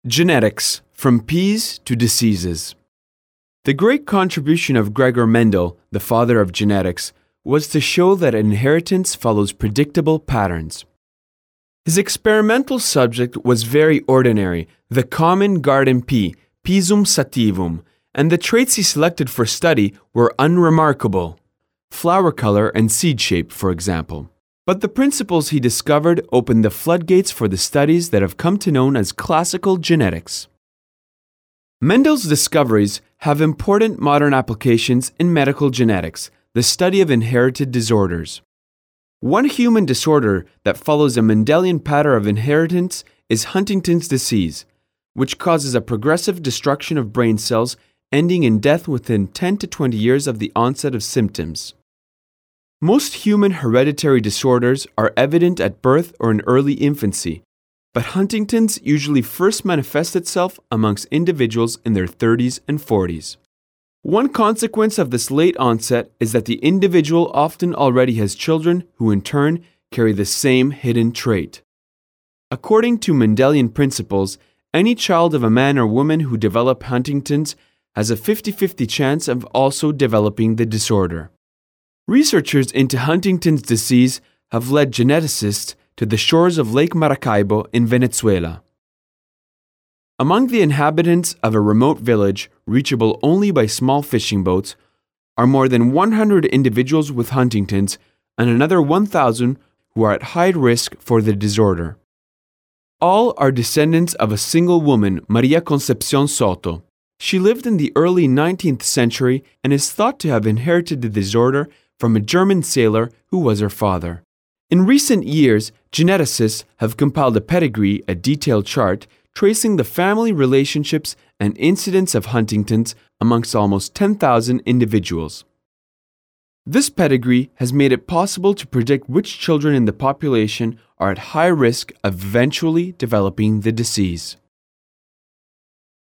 Genetics, from peas to diseases. The great contribution of Gregor Mendel, the father of genetics, was to show that inheritance follows predictable patterns. His experimental subject was very ordinary, the common garden pea, Pisum sativum, and the traits he selected for study were unremarkable. Flower color and seed shape, for example. But the principles he discovered opened the floodgates for the studies that have come to be known as classical genetics. Mendel's discoveries have important modern applications in medical genetics, the study of inherited disorders. One human disorder that follows a Mendelian pattern of inheritance is Huntington's disease, which causes a progressive destruction of brain cells ending in death within 10 to 20 years of the onset of symptoms. Most human hereditary disorders are evident at birth or in early infancy, but Huntington's usually first manifests itself amongst individuals in their 30s and 40s. One consequence of this late onset is that the individual often already has children who in turn carry the same hidden trait. According to Mendelian principles, any child of a man or woman who develop Huntington's has a 50-50 chance of also developing the disorder. Researchers into Huntington's disease have led geneticists to the shores of Lake Maracaibo in Venezuela. Among the inhabitants of a remote village, reachable only by small fishing boats, are more than 100 individuals with Huntington's and another 1,000 who are at high risk for the disorder. All are descendants of a single woman, Maria Concepcion Soto. She lived in the early 19th century and is thought to have inherited the disorder from a German sailor who was her father. In recent years, geneticists have compiled a pedigree, a detailed chart, tracing the family relationships and incidence of Huntington's amongst almost 10,000 individuals. This pedigree has made it possible to predict which children in the population are at high risk of eventually developing the disease.